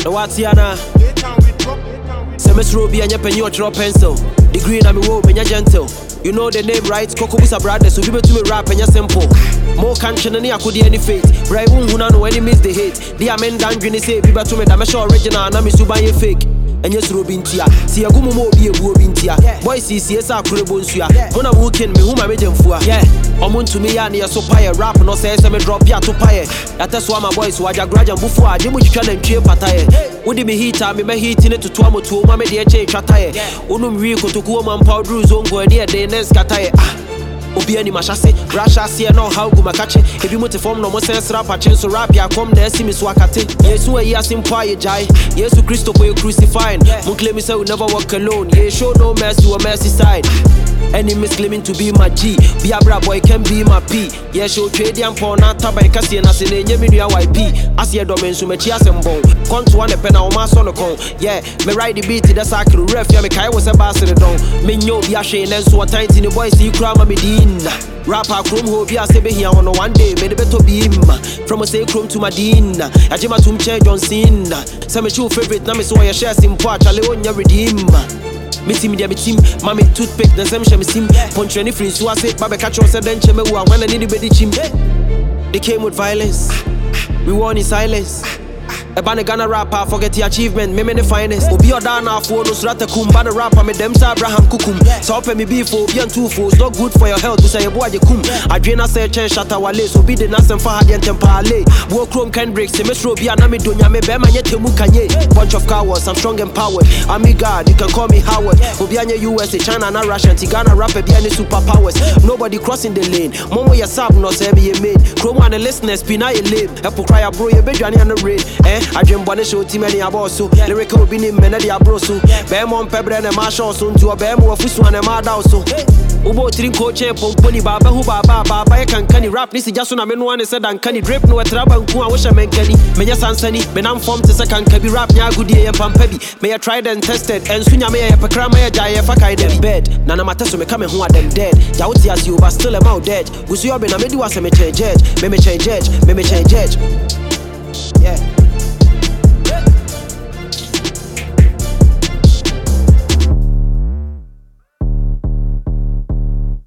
No watiana. Semestro be a penny or drop pencil. Degree na me wo menya gentle. You know the name right? Coco Busa brothers, so people to me rap and ya simple. More country than I could any fate. Right who know any miss the hate. The amen dangling say people to me that me sure original and I'm super fake. And yes, Robintia. See a good mo be a Robintia. Boy, see, yes, I could have bonsia. When I'm working, me whom I made them for. Yeah, I'm on to me and you're so pie rap, no say, me drop ya to pie. That's why my boys were a graduate before I didn't try and cheer patay. Would me heat time, me heat in it to Tuamo to Mamma dear change chataye. Unum Rico to Kuman powder zone go near the next cataye. Obi ani mashase, rasha see no how go makache. If you mute form no more sense rap a chance rap ya come there see me swakate. Yesu e yasim paye jai. Yesu Christo boy crucified. Mun claim me say we never walk alone. Ye show no mercy or mercy side. Enemies claiming to be my G. Be a bra boy can be my P. Yeah, show trade and porn at tabai kasi na sine nyemi ya YP. As ye domain so me chia sembo. Come to one pen o ma so no kon. Yeah, me ride the beat the sakru ref ya me kai was a bass in the don. Me nyo bi a shey nen so tiny the boys see crowd ma me di. Rapper chrome hope ya say be here on one day me the better be him from a say chrome to Madina ajima to mche John Cena say me show favorite na me so ya share simple chale onya redeem me team dia me team mama toothpick na say me share me sim punch any free so I say baba catch us then che me wa when anybody chim they came with violence we won in silence. A Ghana rapper, forget the achievement, me the finest. Obi Odana for no strata kumbana rapper, me them sa Abraham Kukum. So open me beef for be and two fools, not good for your health to say a boy kum. Adrena say chen shatta wale, so be the nasem for hard and tempale. War chrome can break, semestro be anami dunya me bema yete mukanye. Bunch of cowards, I'm strong and powered. I'm God, you can call me Howard. Obianye USA, China, and Russia, Tigana rapper be any superpowers. Nobody crossing the lane. Momo ya sab no say be a maid. Chrome and the listeners, be na ye lame. Apple cry a bro, ye be Johnny on the rain. I dream bonnet show team any aboso. Lyrical be named Menadi Abroso. Bemon Pebre and Marshall soon to a Bemo of Fusu and a Madauso. Ubo Trinko Champ, Pony Baba, who Baba, can rap. This is just when I'm in one said, and can you drape no trouble? I wish I meant Kenny. May your son Sunny, when I'm formed to second can be rap, Yagudi and Pampebi. May I tried and tested, and soon I may have a cramaya jaya fakai them bed. Nana Mataso may come and who are them dead. Yauti as you, but still am out dead. We see you been a middle was a change judge, may change judge, may change judge. Yeah.